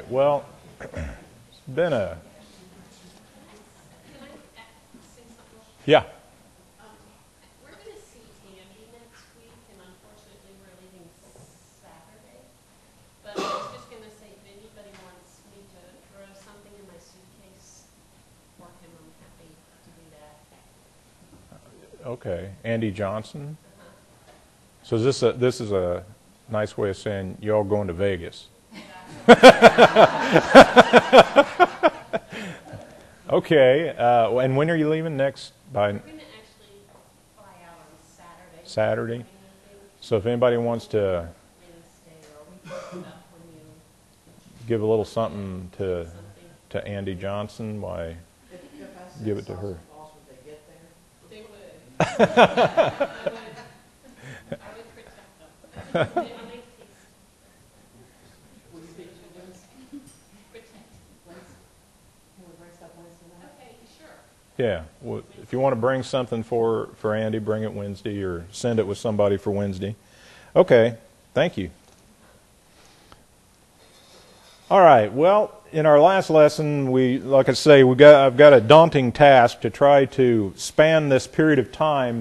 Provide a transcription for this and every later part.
right. Well, it's been a... Yeah. We're going to see Andy next week, and unfortunately we're leaving Saturday. But I was just going to say, if anybody wants me to throw something in my suitcase for him, I'm happy to do that. Okay. Andy Johnson. So this is a nice way of saying you all going to Vegas. Okay. And when are you leaving next? We're going to actually fly out on Saturday. Saturday. So if anybody wants to Wednesday, or we pick it up when you give a little something to Andy Johnson, why give it to her? they would. I would protect them. Protect. Okay, sure. Yeah. Well, if you want to bring something for Andy, bring it Wednesday or send it with somebody for Wednesday. Okay. Thank you. All right. Well, in our last lesson, like I say, I've got a daunting task to try to span this period of time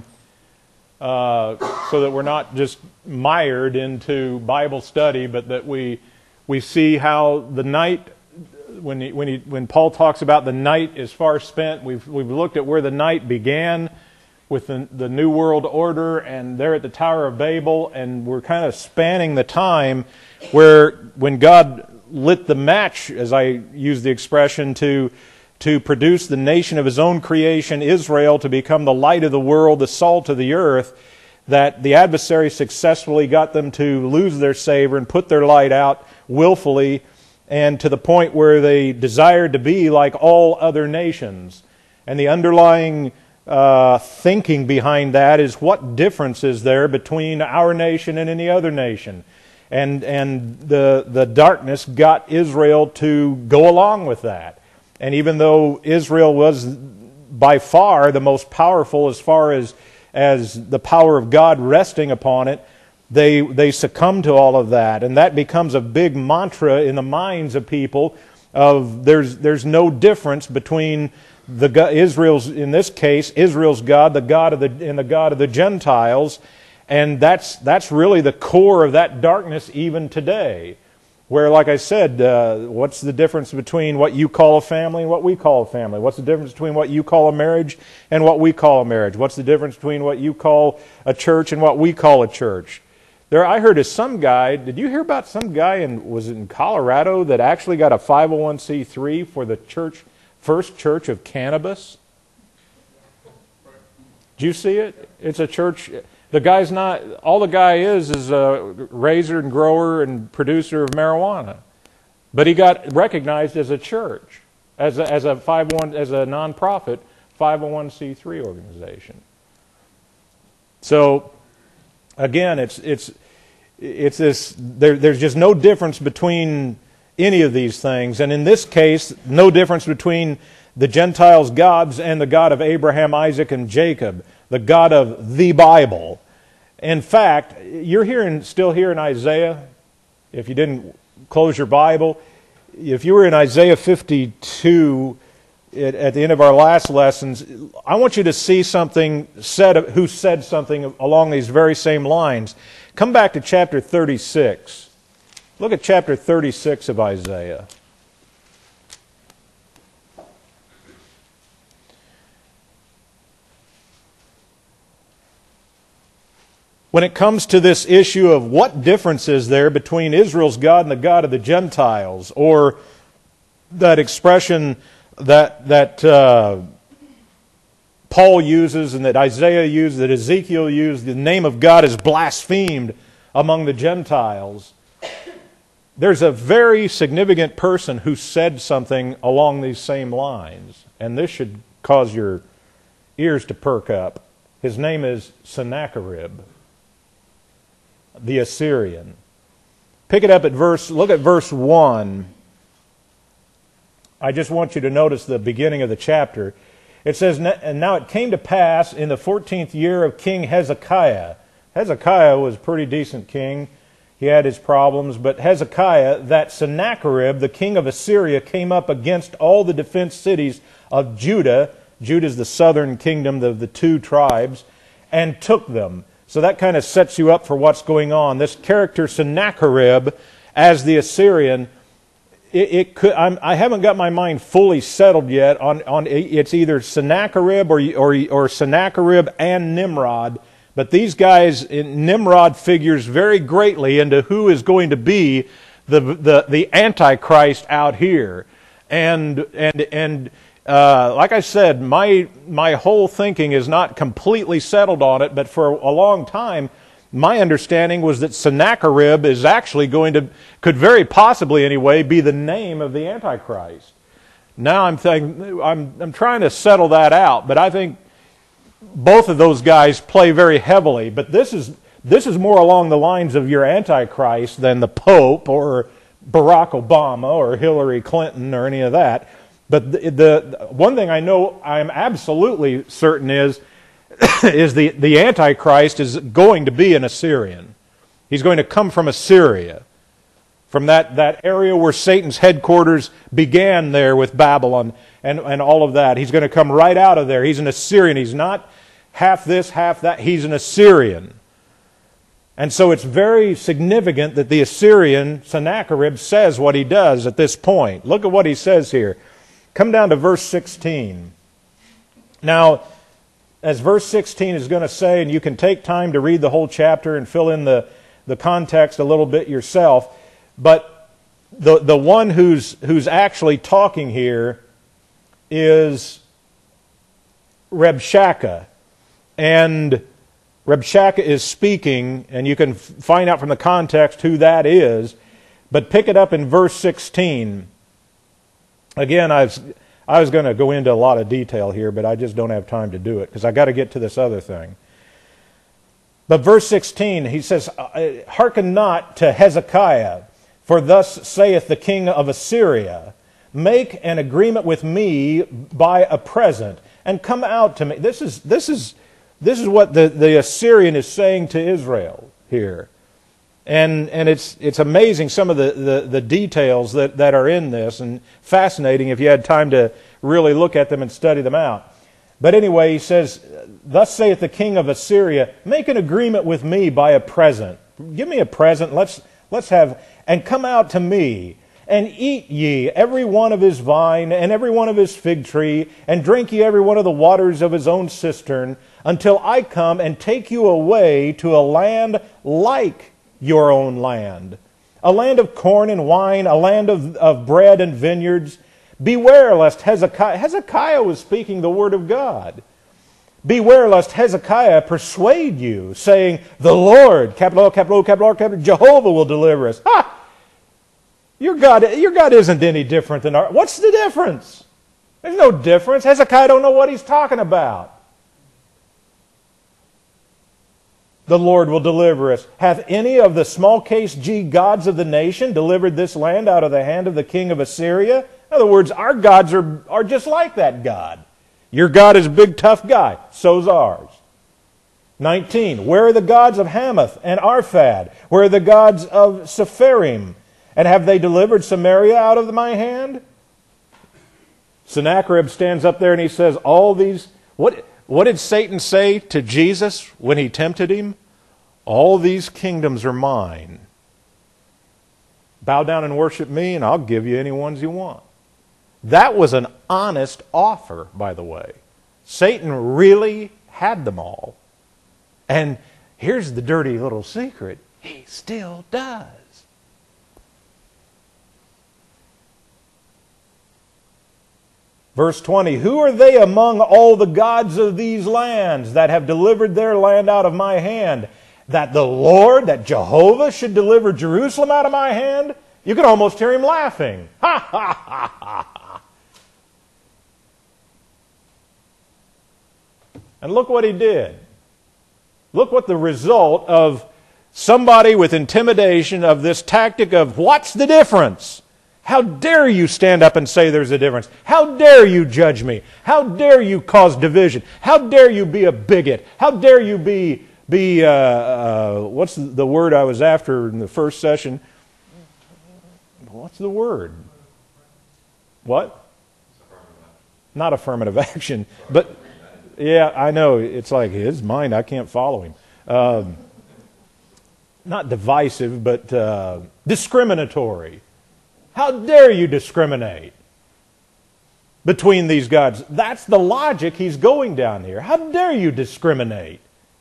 so that we're not just mired into Bible study, but that we see how the night, when Paul talks about the night is far spent, we've looked at where the night began with the New World Order and there at the Tower of Babel, and we're kind of spanning the time where when God lit the match, as I use the expression, to produce the nation of His own creation, Israel, to become the light of the world, the salt of the earth, that the adversary successfully got them to lose their savor and put their light out willfully, and to the point where they desired to be like all other nations. And the underlying thinking behind that is, what difference is there between our nation and any other nation? And the darkness got Israel to go along with that. And even though Israel was by far the most powerful as far as the power of God resting upon it, they succumb to all of that. And that becomes a big mantra in the minds of people of there's no difference between Israel's, in this case, Israel's God, the God of the Gentiles. And that's really the core of that darkness even today. Where, like I said, what's the difference between what you call a family and what we call a family? What's the difference between what you call a marriage and what we call a marriage? What's the difference between what you call a church and what we call a church? I heard of some guy, did you hear about some guy was it in Colorado that actually got a 501c3 for the first church of cannabis? Did you see it? It's a church. The guy's not, all the guy is a raiser and grower and producer of marijuana. But he got recognized as a church, as a nonprofit 501c3 organization. So, again, it's this, there's just no difference between any of these things. And in this case, no difference between the Gentiles' gods and the God of Abraham, Isaac, and Jacob, the God of the Bible. In fact, you're still here in Isaiah. If you didn't close your Bible, if you were in Isaiah 52 at the end of our last lessons, I want you to see something who said something along these very same lines. Come back to chapter 36. Look at chapter 36 of Isaiah. When it comes to this issue of what difference is there between Israel's God and the God of the Gentiles, or that expression that Paul uses and that Isaiah used, that Ezekiel used, the name of God is blasphemed among the Gentiles. There's a very significant person who said something along these same lines, and this should cause your ears to perk up. His name is Sennacherib, the Assyrian. Pick it up look at verse 1. I just want you to notice the beginning of the chapter. It says, "And now it came to pass in the 14th year of King Hezekiah." Hezekiah was a pretty decent king. He had his problems, but Hezekiah, that Sennacherib, the king of Assyria, came up against all the defense cities of Judah. Judah is the southern kingdom of the two tribes, and took them. So that kind of sets you up for what's going on. This character Sennacherib, as the Assyrian, I haven't got my mind fully settled yet on it's either Sennacherib or Sennacherib and Nimrod. But these guys, Nimrod figures very greatly into who is going to be the Antichrist out here. And like I said, my whole thinking is not completely settled on it, but for a long time, my understanding was that Sennacherib is actually could very possibly anyway, be the name of the Antichrist. Now I'm trying to settle that out, but I think both of those guys play very heavily. But this is more along the lines of your Antichrist than the Pope or Barack Obama or Hillary Clinton or any of that. But the one thing I know I'm absolutely certain is the Antichrist is going to be an Assyrian. He's going to come from Assyria, from that area where Satan's headquarters began there with Babylon and all of that. He's going to come right out of there. He's an Assyrian. He's not half this, half that. He's an Assyrian. And so it's very significant that the Assyrian, Sennacherib, says what he does at this point. Look at what he says here. Come down to verse 16. Now, as verse 16 is going to say, and you can take time to read the whole chapter and fill in the context a little bit yourself, but the one who's actually talking here is Rabshakeh. And Rabshakeh is speaking, and you can find out from the context who that is, but pick it up in verse 16. Again, I was going to go into a lot of detail here, but I just don't have time to do it because I got to get to this other thing. But verse 16, he says, "Hearken not to Hezekiah, for thus saith the king of Assyria, make an agreement with me by a present, and come out to me." This is what the Assyrian is saying to Israel here. And it's amazing some of the details that are in this, and fascinating if you had time to really look at them and study them out. But anyway, he says, "Thus saith the king of Assyria, make an agreement with me by a present. Give me a present, let's have, and come out to me, and eat ye every one of his vine, and every one of his fig tree, and drink ye every one of the waters of his own cistern, until I come and take you away to a land like your own land, a land of corn and wine, a land of bread and vineyards. Beware lest Hezekiah was speaking the word of God. Beware lest Hezekiah persuade you, saying, the Lord, capital L, capital O, capital R, capital Jehovah will deliver us. Ha! Your God isn't any different than ours. What's the difference? There's no difference. Hezekiah don't know what he's talking about. The Lord will deliver us. Hath any of the small case G gods of the nation delivered this land out of the hand of the king of Assyria? In other words, our gods are just like that God. Your God is a big, tough guy. So's ours. 19. Where are the gods of Hamath and Arphad? Where are the gods of Sepharim? And have they delivered Samaria out of my hand? Sennacherib stands up there and he says, all these... What did Satan say to Jesus when he tempted him? All these kingdoms are mine. Bow down and worship me, and I'll give you any ones you want. That was an honest offer, by the way. Satan really had them all. And here's the dirty little secret. He still does. Verse 20, who are they among all the gods of these lands that have delivered their land out of my hand? That the Lord, that Jehovah should deliver Jerusalem out of my hand? You can almost hear him laughing. Ha ha ha ha ha. And look what he did. Look what the result of somebody with intimidation of this tactic of what's the difference? How dare you stand up and say there's a difference? How dare you judge me? How dare you cause division? How dare you be a bigot? How dare you be be, what's the word I was after in the first session? What's the word? What? Not affirmative action, but yeah, I know. It's like his mind, I can't follow him. Not divisive, but discriminatory. How dare you discriminate between these gods? That's the logic he's going down here. How dare you discriminate?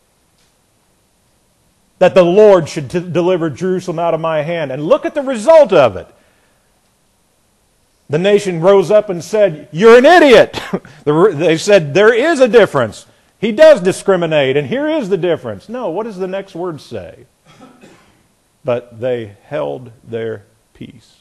That the Lord should deliver Jerusalem out of my hand. And look at the result of it. The nation rose up and said, "You're an idiot." They said, "There is a difference. He does discriminate, and here is the difference." No, what does the next word say? But they held their peace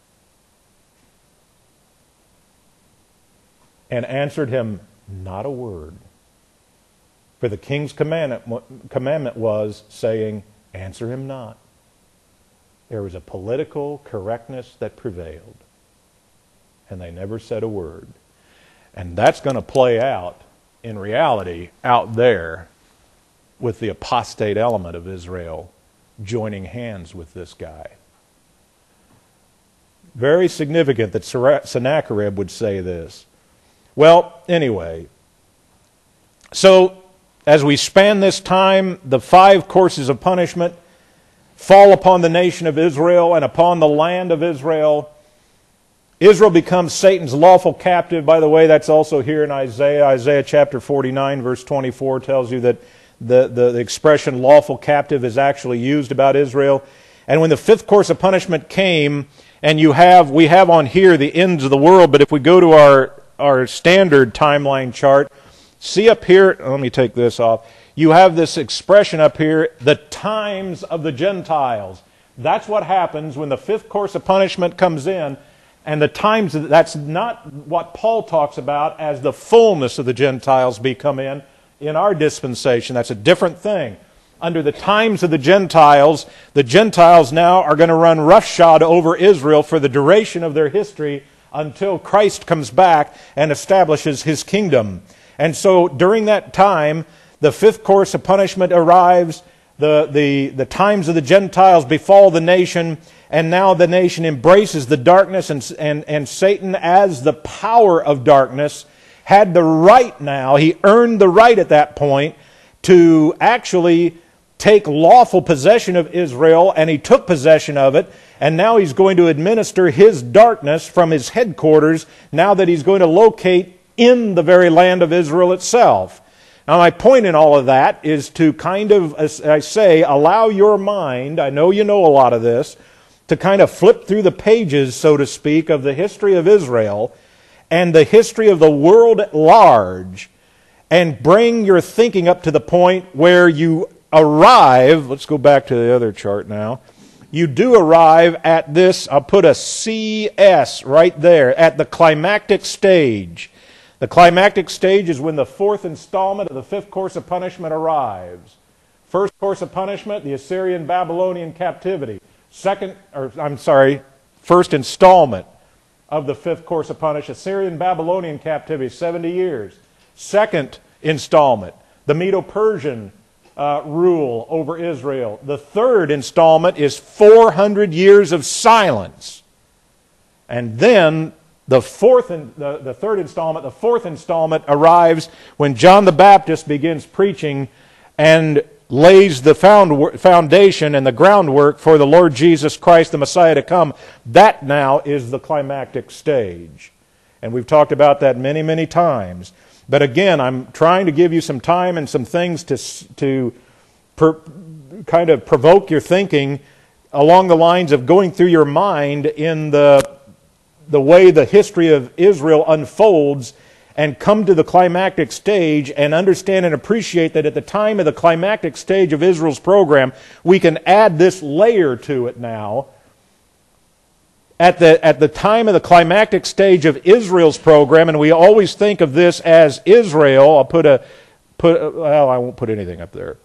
and answered him not a word. For the king's commandment was, saying, "Answer him not." There was a political correctness that prevailed. And they never said a word. And that's going to play out, in reality, out there with the apostate element of Israel joining hands with this guy. Very significant that Sennacherib would say this. Well, anyway, so as we span this time, the 5 courses of punishment fall upon the nation of Israel and upon the land of Israel. Israel becomes Satan's lawful captive. By the way, that's also here in Isaiah. Isaiah chapter 49, verse 24 tells you that the expression lawful captive is actually used about Israel. And when the 5th course of punishment came, and we have on here the ends of the world, but if we go to our standard timeline chart, see up here, let me take this off. You have this expression up here, the times of the Gentiles. That's what happens when the 5th course of punishment comes in. And the times, that's not what Paul talks about as the fullness of the Gentiles come in our dispensation. That's a different thing. Under the times of the Gentiles now are going to run roughshod over Israel for the duration of their history until Christ comes back and establishes His kingdom. And so during that time, the 5th course of punishment arrives, the times of the Gentiles befall the nation, and now the nation embraces the darkness, and Satan, as the power of darkness, had the right now, he earned the right at that point to actually take lawful possession of Israel, and he took possession of it, and now he's going to administer his darkness from his headquarters, now that he's going to locate in the very land of Israel itself. Now, my point in all of that is to kind of, as I say, allow your mind, I know you know a lot of this, to kind of flip through the pages, so to speak, of the history of Israel and the history of the world at large, and bring your thinking up to the point where you arrive, let's go back to the other chart now, you do arrive at this, I'll put a CS right there, at the climactic stage. The climactic stage is when the 4th installment of the 5th course of punishment arrives. First course of punishment, the Assyrian-Babylonian captivity. First installment of the 5th course of punishment, Assyrian-Babylonian captivity, 70 years. Second installment, the Medo-Persian rule over Israel. The 3rd installment is 400 years of silence. And then the 3rd installment, the 4th installment arrives when John the Baptist begins preaching and lays the foundation and the groundwork for the Lord Jesus Christ, the Messiah, to come. That now is the climactic stage. And we've talked about that many, many times. But again, I'm trying to give you some time and some things to kind of provoke your thinking along the lines of going through your mind in the way the history of Israel unfolds, and come to the climactic stage and understand and appreciate that at the time of the climactic stage of Israel's program, we can add this layer to it now. At the time of the climactic stage of Israel's program, and we always think of this as Israel, I won't put anything up there.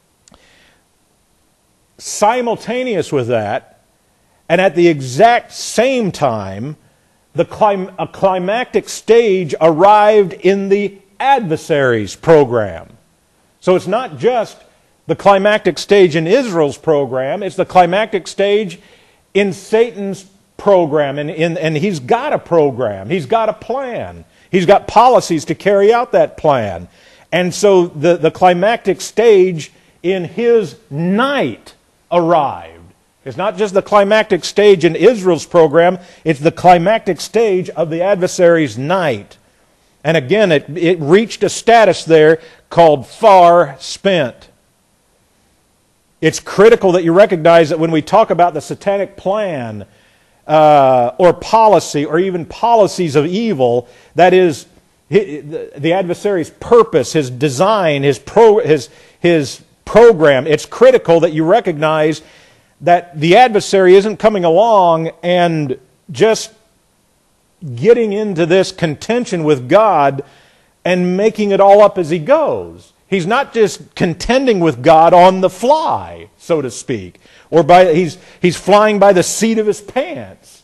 Simultaneous with that, and at the exact same time, a climactic stage arrived in the adversary's program. So it's not just the climactic stage in Israel's program. It's the climactic stage in Satan's program. And he's got a program. He's got a plan. He's got policies to carry out that plan. And so the climactic stage in his night arrived. It's not just the climactic stage in Israel's program, it's the climactic stage of the adversary's night. And again, it reached a status there called far spent. It's critical that you recognize that when we talk about the satanic plan or policy or even policies of evil, that is the adversary's purpose, his design, his program, it's critical that you recognize that the adversary isn't coming along and just getting into this contention with God and making it all up as he goes. He's not just contending with God on the fly, so to speak, or he's flying by the seat of his pants.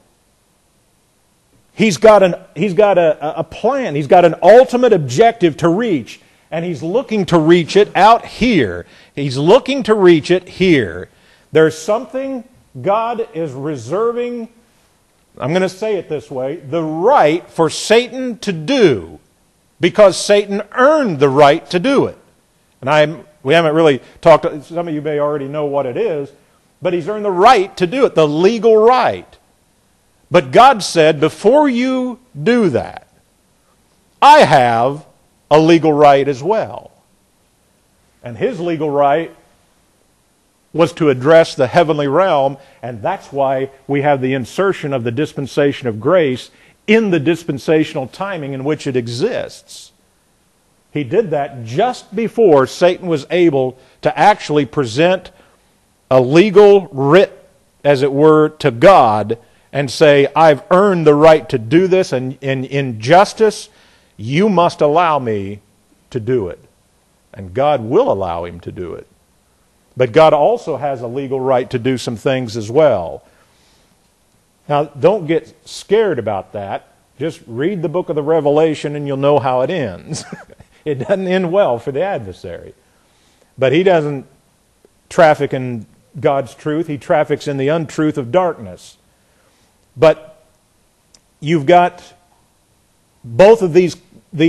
He's got a plan. He's got an ultimate objective to reach, and he's looking to reach it out here. He's looking to reach it here. There's something God is reserving, I'm going to say it this way, the right for Satan to do, because Satan earned the right to do it. And we haven't really talked, some of you may already know what it is, but he's earned the right to do it, the legal right. But God said, before you do that, I have a legal right as well. And his legal right was to address the heavenly realm, and that's why we have the insertion of the dispensation of grace in the dispensational timing in which it exists. He did that just before Satan was able to actually present a legal writ, as it were, to God and say, I've earned the right to do this, and in justice, you must allow me to do it. And God will allow him to do it. But God also has a legal right to do some things as well. Now, don't get scared about that. Just read the book of the Revelation and you'll know how it ends. It doesn't end well for the adversary. But he doesn't traffic in God's truth. He traffics in the untruth of darkness. But you've got both of this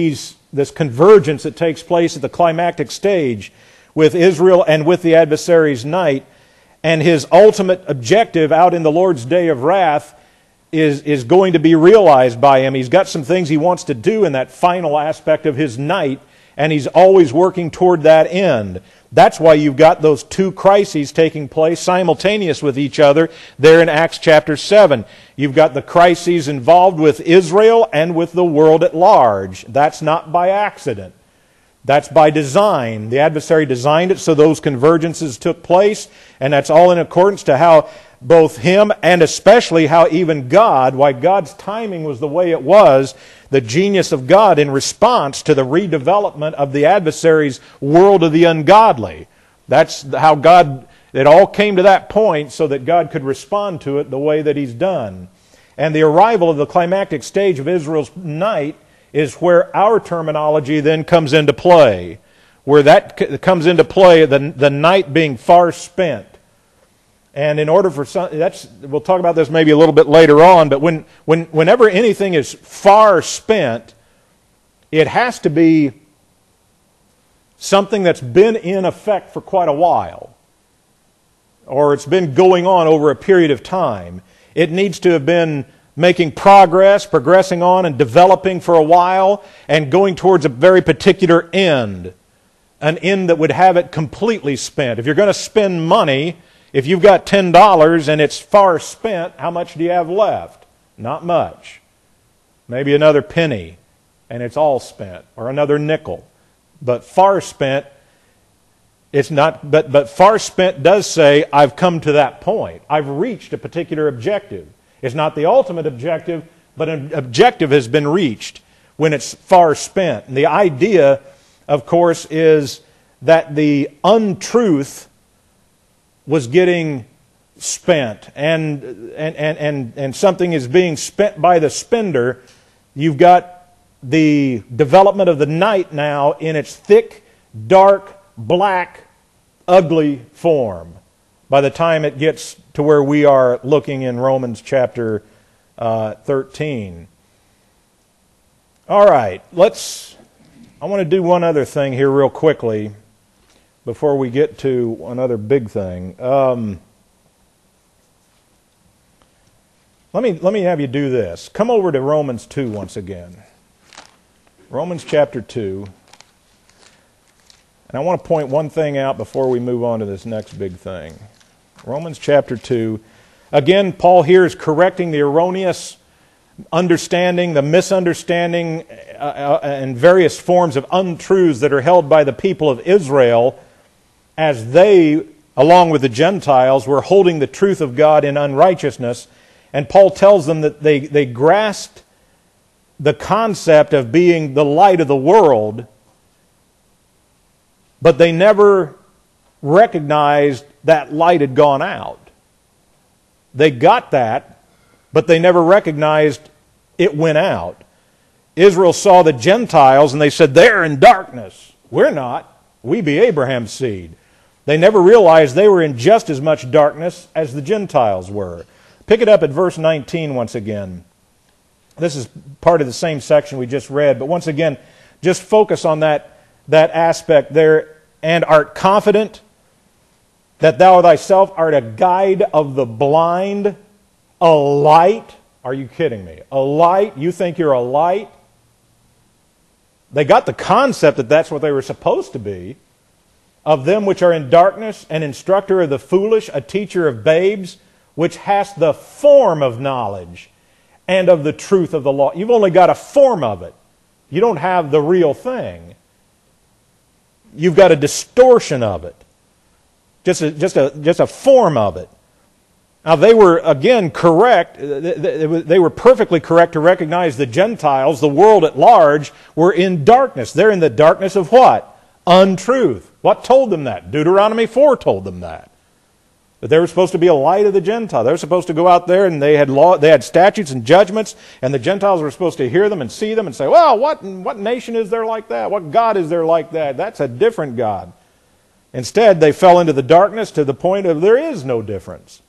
convergence that takes place at the climactic stage with Israel and with the adversary's night, and his ultimate objective out in the Lord's day of wrath is going to be realized by him. He's got some things he wants to do in that final aspect of his night, and he's always working toward that end. That's why you've got those two crises taking place simultaneous with each other there in Acts chapter 7. You've got the crises involved with Israel and with the world at large. That's not by accident. That's by design. The adversary designed it so those convergences took place, and that's all in accordance to how both him and especially how even God, why God's timing was the way it was, the genius of God in response to the redevelopment of the adversary's world of the ungodly. That's how God, it all came to that point so that God could respond to it the way that he's done. And the arrival of the climactic stage of Israel's night is where our terminology then comes into play. Where that comes into play, the night being far spent. And in order for we'll talk about this maybe a little bit later on, but whenever anything is far spent, it has to be something that's been in effect for quite a while. Or it's been going on over a period of time. It needs to have been making progress, progressing on and developing for a while, and going towards a very particular end. An end that would have it completely spent. If you're going to spend money, if you've got $10 and it's far spent, how much do you have left? Not much. Maybe another penny and it's all spent, or another nickel. But far spent, it's not, but far spent does say, I've come to that point. I've reached a particular objective. It's not the ultimate objective, but an objective has been reached when it's far spent. And the idea, of course, is that the untruth was getting spent, and something is being spent by the spender. You've got the development of the night now in its thick, dark, black ugly form by the time it gets to where we are looking in Romans chapter 13. All right, I want to do one other thing here real quickly before we get to another big thing. Let me have you do this. Come over to Romans 2 once again. Romans chapter 2. And I want to point one thing out before we move on to this next big thing. Romans chapter 2. Again, Paul here is correcting the erroneous understanding, the misunderstanding, and various forms of untruths that are held by the people of Israel as they, along with the Gentiles, were holding the truth of God in unrighteousness. And Paul tells them that they grasped the concept of being the light of the world, but they never recognized that light had gone out. They got that, but they never recognized it went out. Israel saw the Gentiles and they said, they're in darkness. We're not. We be Abraham's seed. They never realized they were in just as much darkness as the Gentiles were. Pick it up at verse 19 once again. This is part of the same section we just read, but once again, just focus on that aspect there. And art confident that thou thyself art a guide of the blind, a light. Are you kidding me? A light? You think you're a light? They got the concept that that's what they were supposed to be. Of them which are in darkness, an instructor of the foolish, a teacher of babes, which hast the form of knowledge and of the truth of the law. You've only got a form of it. You don't have the real thing. You've got a distortion of it. Just a form of it. Now they were, again, correct. They were perfectly correct to recognize the Gentiles, the world at large, were in darkness. They're in the darkness of what? Untruth. What told them that? Deuteronomy 4 told them that. That they were supposed to be a light of the Gentiles. They were supposed to go out there and they had statutes and judgments, and the Gentiles were supposed to hear them and see them and say, well, what nation is there like that? What God is there like that? That's a different God. Instead, they fell into the darkness to the point of there is no difference.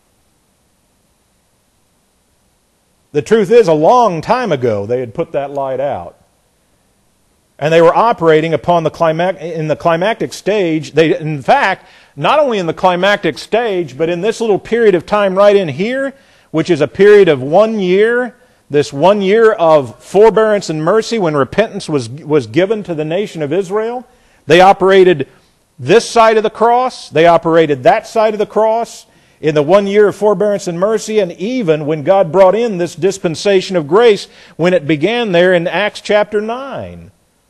The truth is, a long time ago, they had put that light out. And they were operating upon in the climactic stage. They, in fact, not only in the climactic stage, but in this little period of time right in here, which is a period of 1 year, this 1 year of forbearance and mercy when repentance was given to the nation of Israel. They operated this side of the cross. They operated that side of the cross in the 1 year of forbearance and mercy, and even when God brought in this dispensation of grace, when it began there in Acts chapter 9.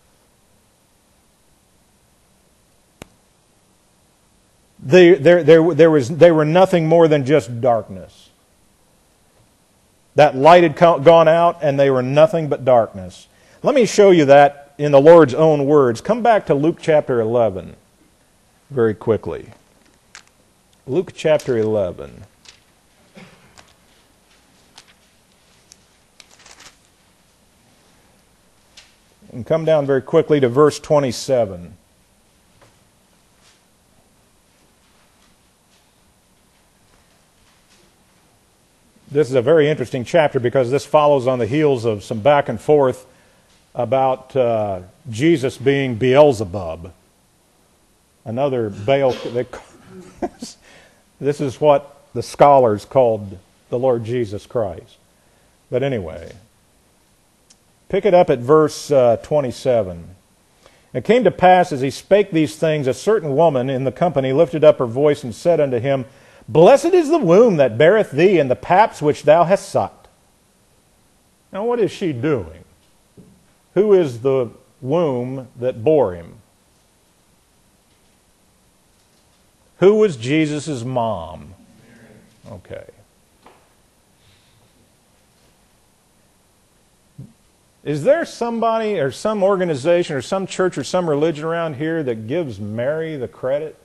They were nothing more than just darkness. That light had gone out, and they were nothing but darkness. Let me show you that in the Lord's own words. Come back to Luke chapter 11 very quickly. Luke chapter 11. And come down very quickly to verse 27. This is a very interesting chapter because this follows on the heels of some back and forth about Jesus being Beelzebub. Another Baal. This is what the scholars called the Lord Jesus Christ. But anyway, pick it up at verse 27. It came to pass as he spake these things, a certain woman in the company lifted up her voice and said unto him, Blessed is the womb that beareth thee, and the paps which thou hast sucked. Now what is she doing? Who is the womb that bore him? Who was Jesus' mom? Okay. Is there somebody or some organization or some church or some religion around here that gives Mary the credit?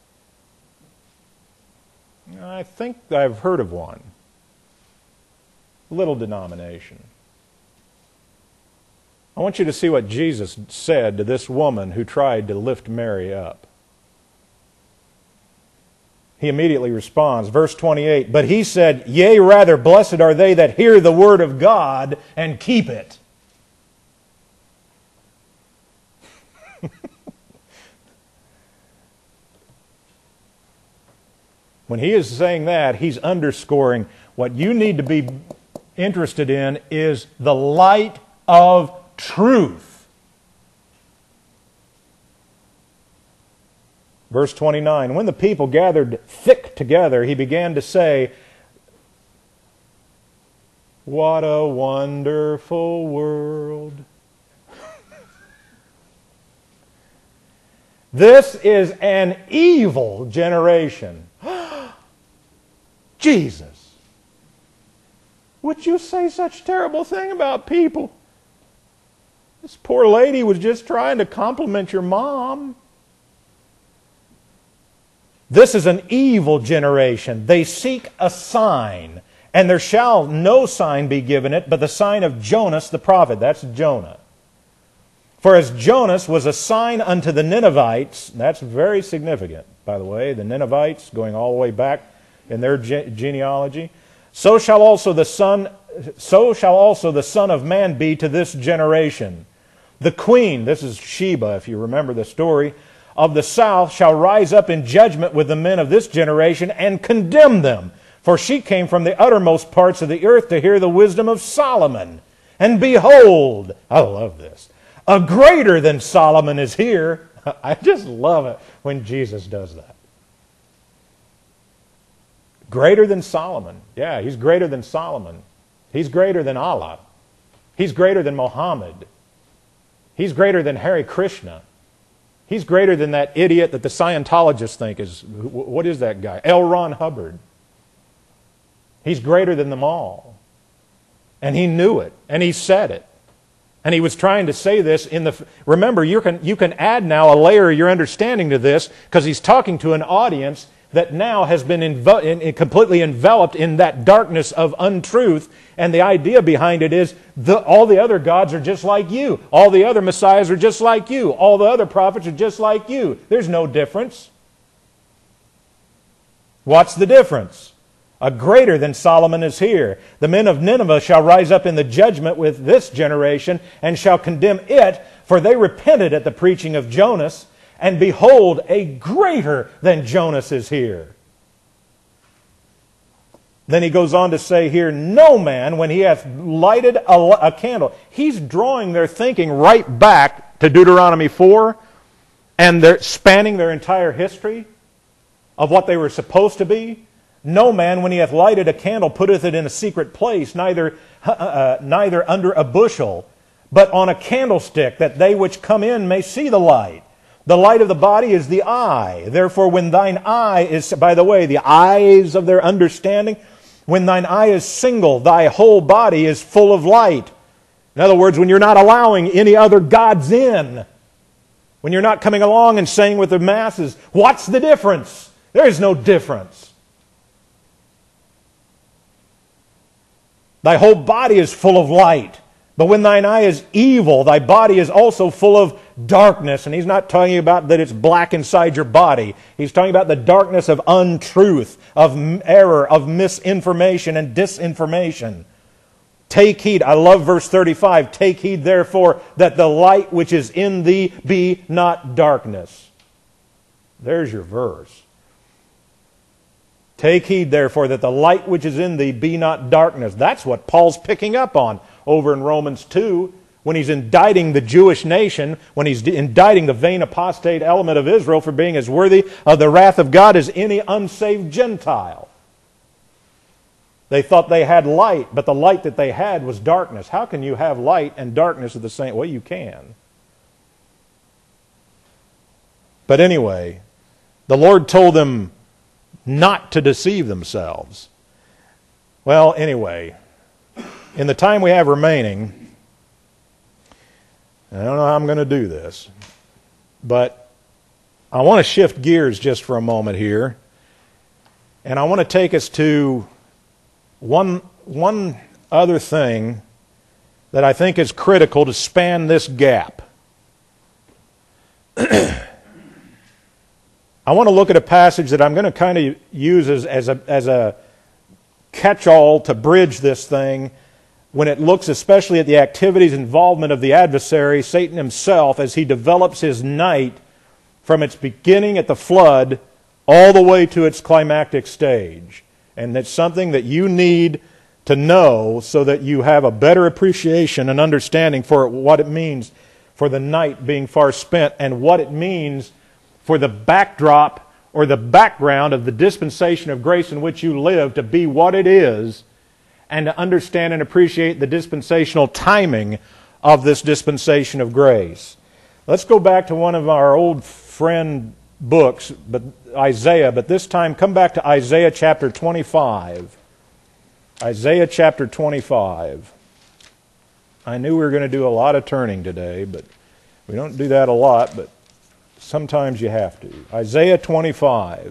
I think I've heard of one. Little denomination. I want you to see what Jesus said to this woman who tried to lift Mary up. He immediately responds. Verse 28, but he said, yea, rather, blessed are they that hear the word of God and keep it. When he is saying that, he's underscoring what you need to be interested in is the light of truth. Verse 29, when the people gathered thick together, he began to say, what a wonderful world. This is an evil generation. Jesus, would you say such a terrible thing about people? This poor lady was just trying to compliment your mom. This is an evil generation. They seek a sign, and there shall no sign be given it, but the sign of Jonas the prophet. That's Jonah. For as Jonas was a sign unto the Ninevites, that's very significant, by the way, the Ninevites going all the way back in their genealogy, so shall also the Son of Man be to this generation. The queen, this is Sheba, if you remember the story, of the south shall rise up in judgment with the men of this generation and condemn them. For she came from the uttermost parts of the earth to hear the wisdom of Solomon. And behold, I love this, a greater than Solomon is here. I just love it when Jesus does that. Greater than Solomon. Yeah, he's greater than Solomon. He's greater than Allah. He's greater than Muhammad. He's greater than Hare Krishna. He's greater than that idiot that the Scientologists think is, what is that guy? L. Ron Hubbard. He's greater than them all. And he knew it. And he said it. And he was trying to say this in the... Remember, you can add now a layer of your understanding to this because he's talking to an audience that now has been completely enveloped in that darkness of untruth. And the idea behind it is all the other gods are just like you. All the other messiahs are just like you. All the other prophets are just like you. There's no difference. What's the difference? A greater than Solomon is here. The men of Nineveh shall rise up in the judgment with this generation and shall condemn it, for they repented at the preaching of Jonas. And behold, a greater than Jonas is here. Then he goes on to say here, no man, when he hath lighted a candle. He's drawing their thinking right back to Deuteronomy 4, and they're spanning their entire history of what they were supposed to be. No man, when he hath lighted a candle, putteth it in a secret place, neither under a bushel, but on a candlestick, that they which come in may see the light. The light of the body is the eye. Therefore, when thine eye is, by the way, the eyes of their understanding, when thine eye is single, thy whole body is full of light. In other words, when you're not allowing any other gods in, when you're not coming along and saying with the masses, what's the difference? There is no difference. Thy whole body is full of light. But when thine eye is evil, thy body is also full of darkness. And he's not talking about that it's black inside your body. He's talking about the darkness of untruth, of error, of misinformation and disinformation. Take heed. I love verse 35. Take heed, therefore, that the light which is in thee be not darkness. There's your verse. Take heed, therefore, that the light which is in thee be not darkness. That's what Paul's picking up on over in Romans 2, when he's indicting the Jewish nation, when he's indicting the vain apostate element of Israel for being as worthy of the wrath of God as any unsaved Gentile. They thought they had light, but the light that they had was darkness. How can you have light and darkness at the same? Well, you can. But anyway, the Lord told them not to deceive themselves. Well, anyway, in the time we have remaining, I don't know how I'm going to do this, but I want to shift gears just for a moment here, and I want to take us to one other thing that I think is critical to span this gap. I want to look at a passage that I'm going to kind of use as a catch-all to bridge this thing when it looks especially at the activities and involvement of the adversary, Satan himself, as he develops his night from its beginning at the flood all the way to its climactic stage. And it's something that you need to know so that you have a better appreciation and understanding for what it means for the night being far spent and what it means for the backdrop or the background of the dispensation of grace in which you live to be what it is, and to understand and appreciate the dispensational timing of this dispensation of grace. Let's go back to one of our old friend books, but Isaiah, but this time come back to Isaiah chapter 25. Isaiah chapter 25. I knew we were going to do a lot of turning today, but we don't do that a lot, but sometimes you have to. Isaiah 25.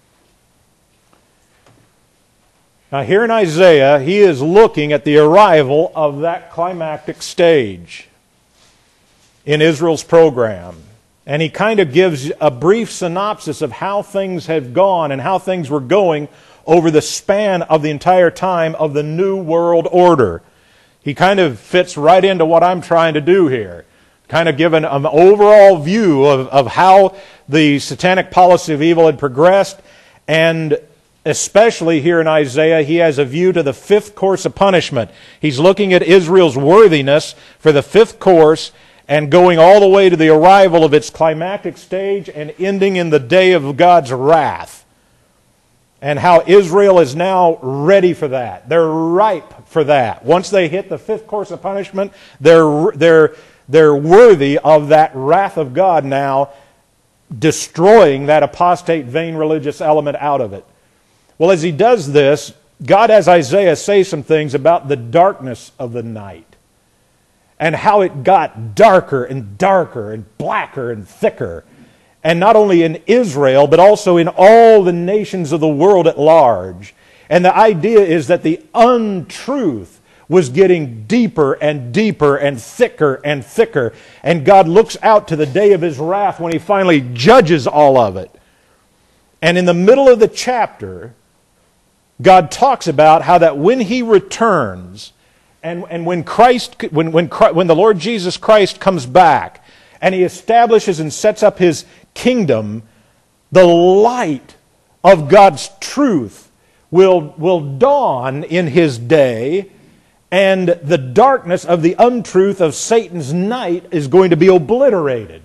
Now here in Isaiah, he is looking at the arrival of that climactic stage in Israel's program. And he kind of gives a brief synopsis of how things have gone and how things were going over the span of the entire time of the New World Order. He kind of fits right into what I'm trying to do here. Kind of give an overall view of how the satanic policy of evil had progressed, and especially here in Isaiah, he has a view to the fifth course of punishment. He's looking at Israel's worthiness for the fifth course and going all the way to the arrival of its climactic stage and ending in the day of God's wrath. And how Israel is now ready for that. They're ripe for that. Once they hit the fifth course of punishment, they're worthy of that wrath of God now, destroying that apostate, vain religious element out of it. Well, as he does this, God has Isaiah say some things about the darkness of the night and how it got darker and darker and blacker and thicker. And not only in Israel, but also in all the nations of the world at large. And the idea is that the untruth was getting deeper and deeper and thicker and thicker. And God looks out to the day of His wrath when He finally judges all of it. And in the middle of the chapter, God talks about how that when He returns, and when the Lord Jesus Christ comes back, and He establishes and sets up His kingdom, the light of God's truth will dawn in His day, and the darkness of the untruth of Satan's night is going to be obliterated.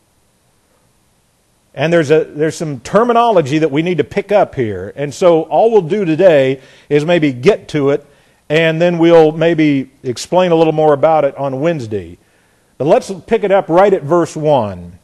And there's some terminology that we need to pick up here. And so all we'll do today is maybe get to it, and then we'll maybe explain a little more about it on Wednesday. But let's pick it up right at verse 1.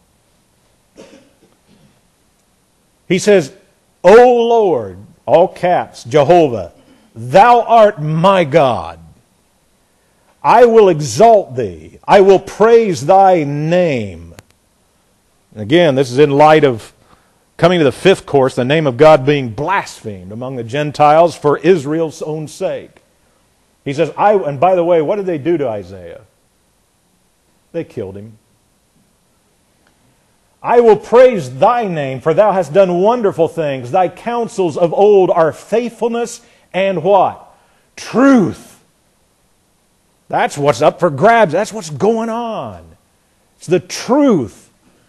He says, O Lord, all caps, Jehovah, Thou art my God. I will exalt Thee. I will praise Thy name. Again, this is in light of coming to the fifth course, the name of God being blasphemed among the Gentiles for Israel's own sake. He says, and by the way, what did they do to Isaiah? They killed him. I will praise Thy name, for Thou hast done wonderful things. Thy counsels of old are faithfulness and what? Truth. That's what's up for grabs. That's what's going on. It's the truth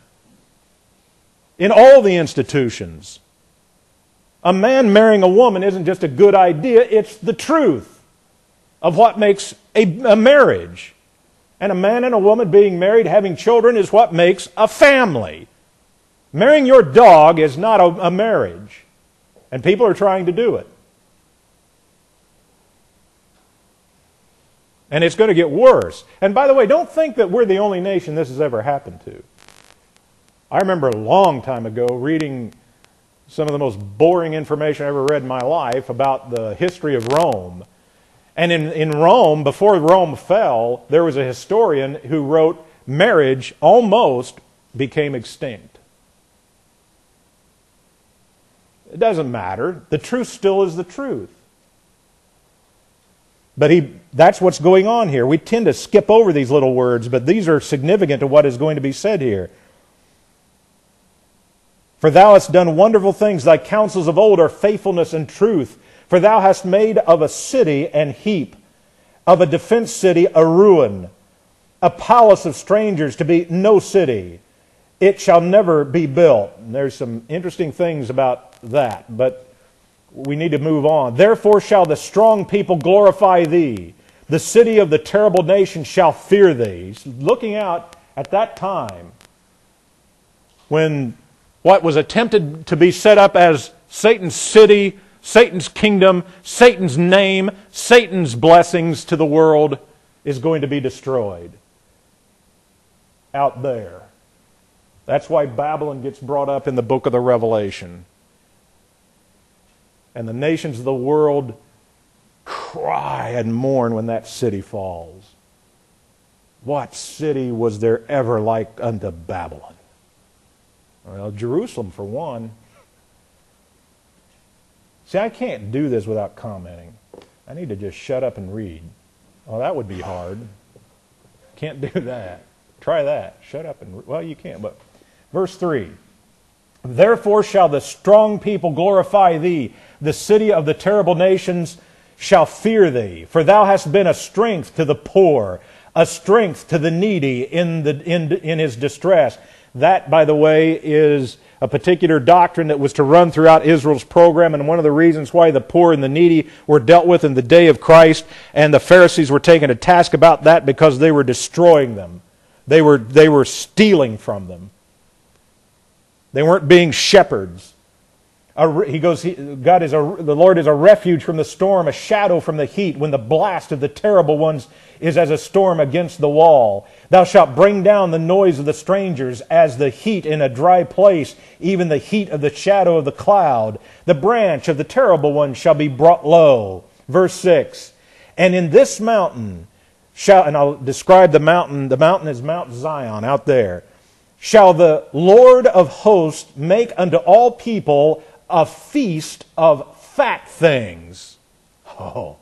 in all the institutions. A man marrying a woman isn't just a good idea, it's the truth of what makes a marriage. And a man and a woman being married, having children, is what makes a family. Marrying your dog is not a marriage. And people are trying to do it. And it's going to get worse. And by the way, don't think that we're the only nation this has ever happened to. I remember a long time ago reading some of the most boring information I ever read in my life about the history of Rome. And in Rome, before Rome fell, there was a historian who wrote, marriage almost became extinct. It doesn't matter. The truth still is the truth. But that's what's going on here. We tend to skip over these little words, but these are significant to what is going to be said here. For thou hast done wonderful things. Thy counsels of old are faithfulness and truth. For thou hast made of a city an heap, of a defense city a ruin, a palace of strangers to be no city. It shall never be built. And there's some interesting things about that, but we need to move on. Therefore shall the strong people glorify thee. The city of the terrible nation shall fear thee. He's looking out at that time when what was attempted to be set up as Satan's city, Satan's kingdom, Satan's name, Satan's blessings to the world is going to be destroyed out there. That's why Babylon gets brought up in the book of the Revelation. And the nations of the world cry and mourn when that city falls. What city was there ever like unto Babylon? Well, Jerusalem for one. See, I can't do this without commenting. I need to just shut up and read. Well, that would be hard. Can't do that. Try that. Shut up and... Well, you can't, but... Verse 3. Therefore shall the strong people glorify thee. The city of the terrible nations shall fear thee. For thou hast been a strength to the poor, a strength to the needy in his distress. That, by the way, is a particular doctrine that was to run throughout Israel's program, and one of the reasons why the poor and the needy were dealt with in the day of Christ, and the Pharisees were taken to task about that because they were destroying them. They were stealing from them. They weren't being shepherds. He goes, the Lord is a refuge from the storm, a shadow from the heat, when the blast of the terrible ones is as a storm against the wall. Thou shalt bring down the noise of the strangers as the heat in a dry place, even the heat of the shadow of the cloud. The branch of the terrible one shall be brought low. Verse 6, and in this mountain shall, and I'll describe the mountain is Mount Zion out there, shall the Lord of hosts make unto all people a feast of fat things. Oh,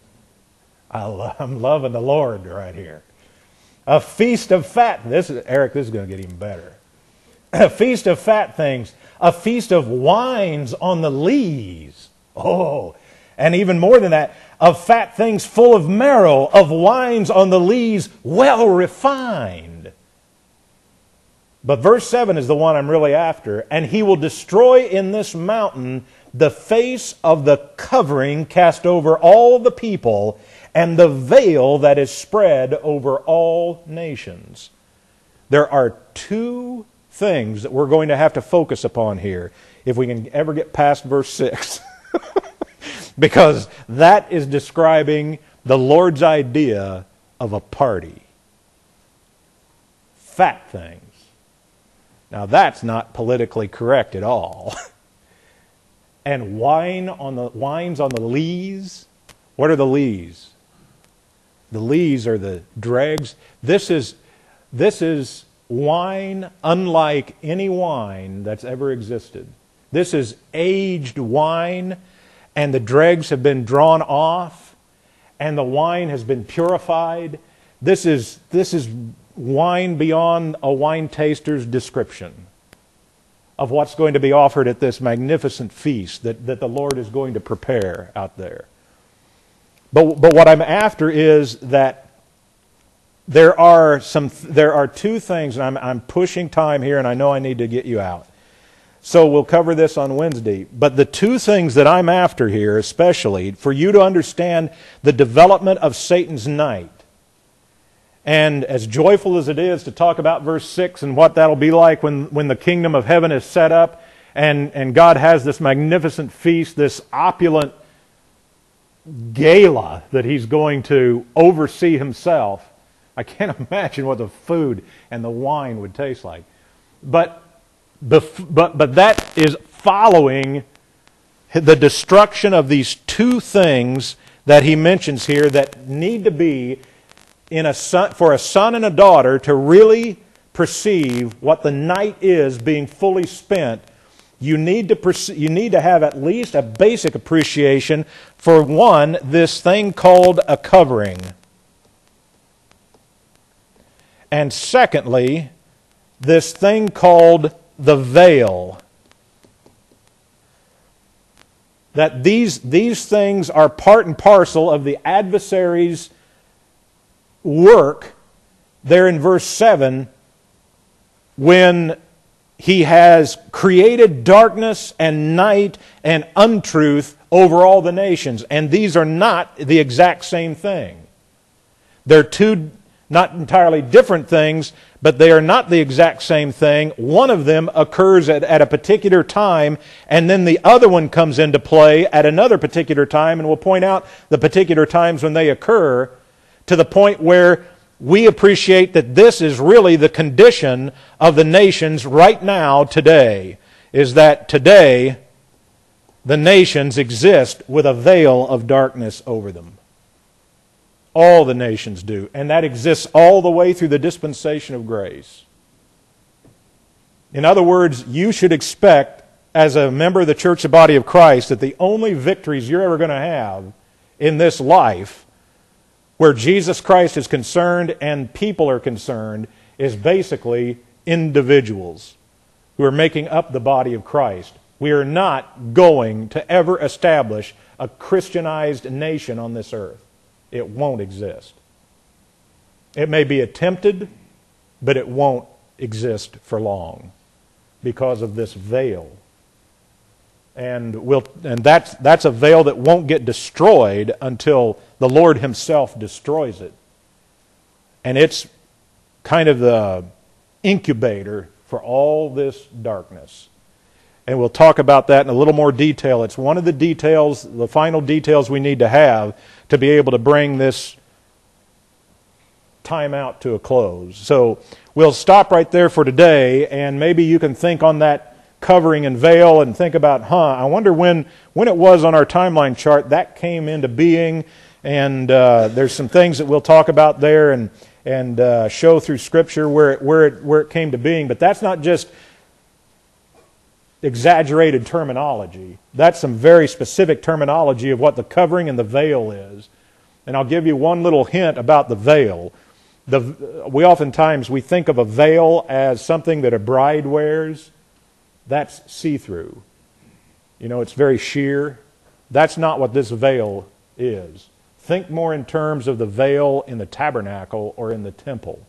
I'm loving the Lord right here. A feast of fat. Eric, this is going to get even better. A feast of fat things. A feast of wines on the lees. Oh, and even more than that, of fat things full of marrow, of wines on the lees well refined. But verse 7 is the one I'm really after. And he will destroy in this mountain the face of the covering cast over all the people, and the veil that is spread over all nations. There are two things that we're going to have to focus upon here if we can ever get past verse 6. Because that is describing the Lord's idea of a party. Fat things. Now that's not politically correct at all. And wines on the lees. What are the lees? The lees are the dregs. This is wine unlike any wine that's ever existed. This is aged wine, and the dregs have been drawn off, and the wine has been purified. This is wine beyond a wine taster's description of what's going to be offered at this magnificent feast that the Lord is going to prepare out there. But what I'm after is that there are two things, and I'm pushing time here, and I know I need to get you out. So we'll cover this on Wednesday. But the two things that I'm after here, especially, for you to understand the development of Satan's night, and as joyful as it is to talk about verse 6 and what that'll be like when the kingdom of heaven is set up and God has this magnificent feast, this opulent gala that He's going to oversee Himself, I can't imagine what the food and the wine would taste like. But that is following the destruction of these two things that he mentions here that need to be for a son and a daughter to really perceive what the night is being fully spent. You need to have at least a basic appreciation for, one, this thing called a covering. And secondly, this thing called the veil. that these things are part and parcel of the adversary's work there in verse 7 when he has created darkness and night and untruth over all the nations. And these are not the exact same thing. They're two not entirely different things, but they are not the exact same thing. One of them occurs at a particular time, and then the other one comes into play at another particular time, and we'll point out the particular times when they occur to the point where we appreciate that this is really the condition of the nations right now today, is that today the nations exist with a veil of darkness over them. All the nations do. And that exists all the way through the dispensation of grace. In other words, you should expect, as a member of the church, the body of Christ, that the only victories you're ever going to have in this life, where Jesus Christ is concerned and people are concerned, is basically individuals who are making up the body of Christ. We are not going to ever establish a Christianized nation on this earth. It won't exist. It may be attempted, but it won't exist for long because of this veil. And that's a veil that won't get destroyed until the Lord Himself destroys it. And it's kind of the incubator for all this darkness. And we'll talk about that in a little more detail. It's one of the details, the final details we need to have to be able to bring this time out to a close. So we'll stop right there for today, and maybe you can think on that covering and veil and think about, I wonder when it was on our timeline chart that came into being. And there's some things that we'll talk about there and show through Scripture where it came to being. But that's not just exaggerated terminology. That's some very specific terminology of what the covering and the veil is. And I'll give you one little hint about the veil. We oftentimes think of a veil as something that a bride wears. That's see-through. It's very sheer. That's not what this veil is. Think more in terms of the veil in the tabernacle or in the temple.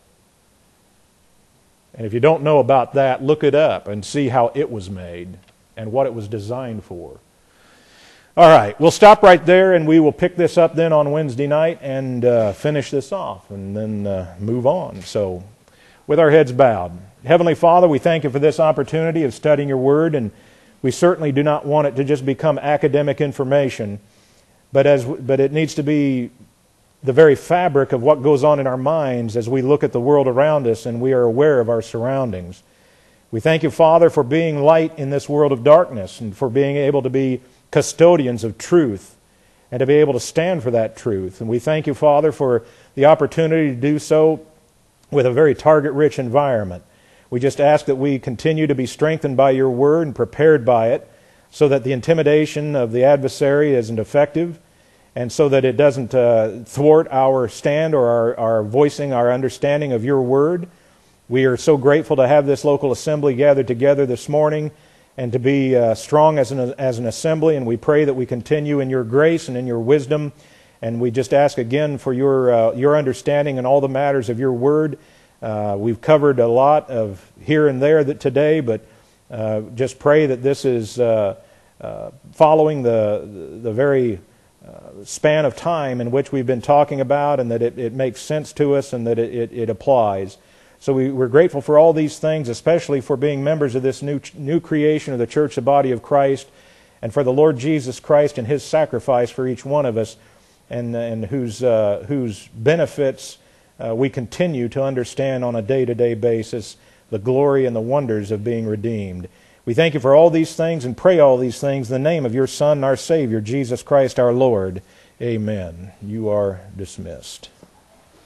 And if you don't know about that, look it up and see how it was made and what it was designed for. All right, we'll stop right there, and we will pick this up then on Wednesday night and finish this off and then move on. So, with our heads bowed. Heavenly Father, we thank You for this opportunity of studying Your Word, and we certainly do not want it to just become academic information, but it needs to be the very fabric of what goes on in our minds as we look at the world around us and we are aware of our surroundings. We thank You, Father, for being light in this world of darkness and for being able to be custodians of truth and to be able to stand for that truth. And we thank You, Father, for the opportunity to do so with a very target-rich environment. We just ask that we continue to be strengthened by Your Word and prepared by it so that the intimidation of the adversary isn't effective, and so that it doesn't thwart our stand or our voicing our understanding of Your Word. We are so grateful to have this local assembly gathered together this morning and to be strong as an assembly, and we pray that we continue in Your grace and in Your wisdom. And we just ask again for Your understanding in all the matters of Your Word. We've covered a lot of here and there today, but just pray that this is following the very span of time in which we've been talking about, and that it makes sense to us and that it applies. So we're grateful for all these things, especially for being members of this new creation of the church, the body of Christ, and for the Lord Jesus Christ and His sacrifice for each one of us, and whose benefits we continue to understand on a day-to-day basis, the glory and the wonders of being redeemed. We thank You for all these things and pray all these things in the name of Your Son, our Savior, Jesus Christ our Lord. Amen. You are dismissed.